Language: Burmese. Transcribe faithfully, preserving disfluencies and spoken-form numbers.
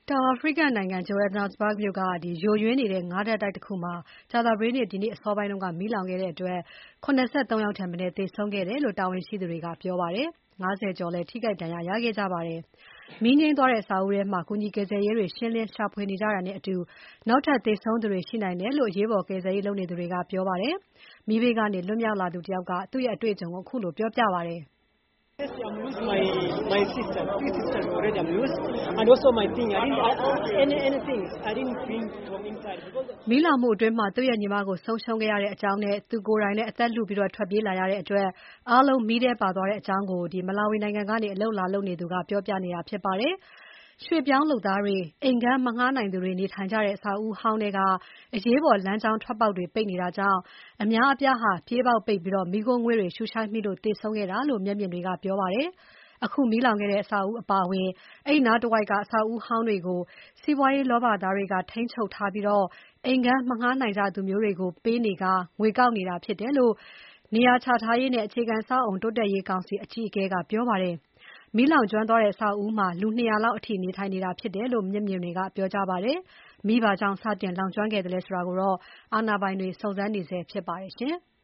တောင်အာဖရိကနိုင်ငံ Johannesburg မြို့က ယိုယွင်းနေတဲ့ ငါးဓာတ်တိုက်တခုမှာ ကြာသပတေးနေ့ ဒီနေ့အစောပိုင်းက မီးလောင်ခဲ့တဲ့အတွက် ၇၃ ယောက်ထက်မနည်း သေဆုံးခဲ့တယ်လို့ တာဝန်ရှိသူတွေက ပြောပါတယ်။ ၅၀ ကျော်လည်း ထိခိုက်ဒဏ်ရာရခဲ့ကြပါတယ်။ မီးငြိမ်းသွားတဲ့ အဆောက်အဦးထဲမှာ ကူညီကယ်ဆယ်ရေးတွေ ရှင်းလင်းရှာဖွေနေကြတာနဲ့အတူ နောက်ထပ်သေဆုံးသူတွေရှိနိုင်တယ်လို့ အရေးပေါ်ကယ်ဆယ်ရေးလုပ်နေသူတွေက ပြောပါတယ်။ မီးဘေးကနေ လွတ်မြောက်လာသူတယောက်က သူ့ရဲ့အတွေ့အကြုံကို ခုလိုပြောပြပါတယ်။ "မီးလောင်မှုအတွင်း သူ့ရဲ့ညီမကို ဆုံးရှုံးခဲ့ရတဲ့အကြောင်းနဲ့ သူကိုယ်တိုင်လည်း အသက်လုပြီး ထွက်ပြေးလာရတဲ့အတွက် အားလုံးမီးထဲပါသွားတဲ့အကြောင်း" ကို Malawi နိုင်ငံကနေ အလုပ်လာလုပ်နေသူက ပြောပြနေတာဖြစ်ပါတယ်။ ရွှေ့ပြောင်းလုပ်သားတွေ၊ အိမ်ခန်းမငှားနိုင်သူတွေ နေထိုင်ကြတဲ့ အဆောက်အဦးဟောင်းထဲက အရေးပေါ်လမ်းကြောင်းထွက်ပေါက်တွေ ပိတ်နေတာကြောင့် အများအပြားဟာ ပြေးပေါက်ပိတ်ပြီး မီးခိုးငွေ့တွေ ရှုရှိုက်မိလို့ သေဆုံးခဲ့တာလို့ မျက်မြင်တွေက ပြောပါတယ်။ အခုမီးလောင်ခဲ့တဲ့ အဆောက်အဦးအပါအဝင် အဲဒီနားတဝိုက်က အဆောက်အဦးဟောင်းတွေကို စီးပွားရေးလောဘသားတွေက ထိန်းချုပ်ထားပြီး အိမ်ခန်းမငှားနိုင်ကြသူမျိုးတွေကို ပေးနေကာ ငွေကောက်နေတာဖြစ်တယ်လို့ နေရာချထားရေးနဲ့ အခြေခံအဆောက်အအုံ တိုးတက်ရေးကောင်စီ အကြီးအကဲက ပြောပါတယ်။ မီးလောင်ကျွမ်းသွားတဲ့ အဆောက်အဦးမှာ လူ ၂၀၀ လောက်အထိ နေထိုင်နေတာဖြစ်တယ်လို့ မျက်မြင်တွေက ပြောကြပါတယ်။ မီးဘာကြောင့် စတင်လောင်ကျွမ်းခဲ့သလဲဆိုတာကိုတော့ အာဏာပိုင်တွေ စုံစမ်းနေဆဲဖြစ်ပါတယ်ရှင်။